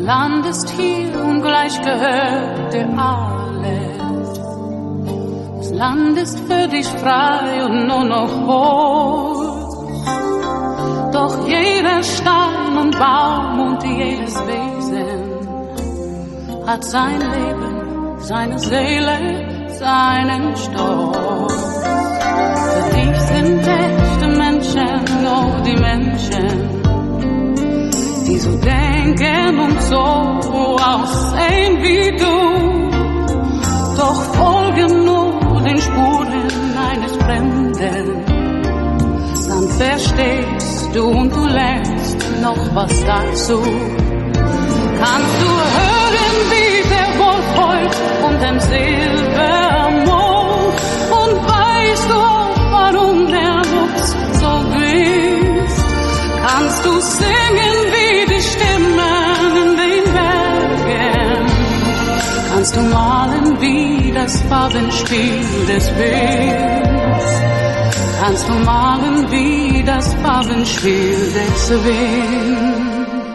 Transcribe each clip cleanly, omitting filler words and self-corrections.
Land ist hier und gleich gehört dir alles. Das Land ist für dich frei und nur noch hoch. Doch jeder Stein und Baum und jedes Wesen hat sein Leben, seine Seele, seinen Stolz. Für dich sind echte Menschen nur die Menschen, die so denken und so aussehen wie du. Doch folge nur den Spuren eines Fremden, dann verstehst du und du lernst noch was dazu. Kannst du hören, wie der Wolf heult und dem Silbermond, und weißt du auch, warum der Luchs so grüßt? Kannst du singen wie die Stimmen in den Bergen? Kannst du malen wie das Farbenspiel des Winds? Kannst du malen wie das Farbenspiel des Winds?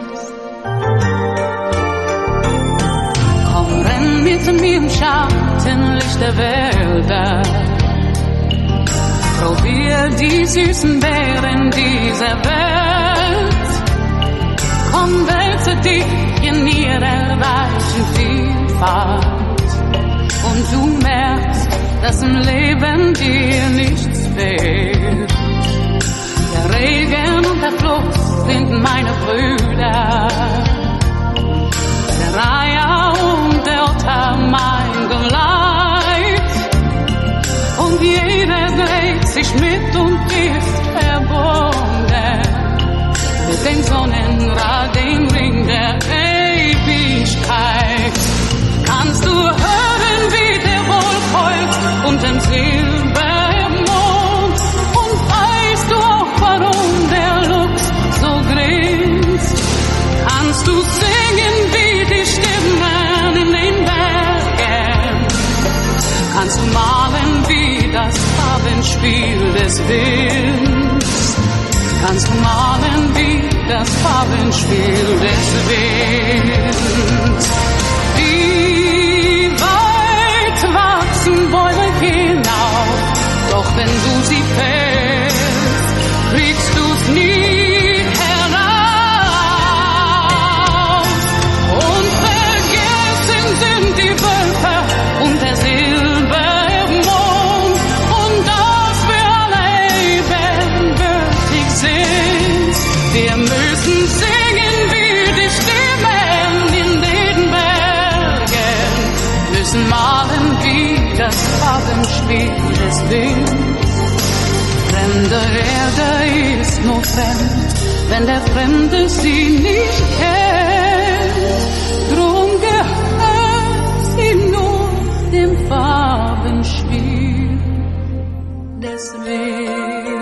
Komm, renn mit mir im Schattenlicht der Wälder. Probier die süßen Beeren dieser Welt. Komm, wälze dich in ihrer weichen Vielfalt. Und du merkst, dass im Leben dir nichts fehlt. Der Regen und der Fluss sind meine Brüder. Der Reiher und der Otter mein Geleit. Und jeder dreht sich mit und ist verbunden mit dem Sonnenrad, dem Ring der Ewigkeit. Kannst du hören, wie der Wolf heult und dem Silbermond? Und weißt du auch, warum der Luchs so grinst? Kannst du singen wie die Stimmen in den Bergen? Kannst du malen wie das Farbenspiel des Winds? Kannst du malen wie das Farbenspiel des Winds? Wie weit wachsen Bäume hinauf, doch wenn du sie fällst, kriegst du's nie heraus. Und vergessen sind die Wölfe und der Silbermond und dass wir alle ebenbürtig sind. Wir müssen singen wie die Stimmen in den Bergen, müssen malen wie das Farbenspiel des Winds. Fremde Erde ist nur fremd, wenn der Fremde sie nicht kennt. Drum gehört sie nur dem Farbenspiel des Winds.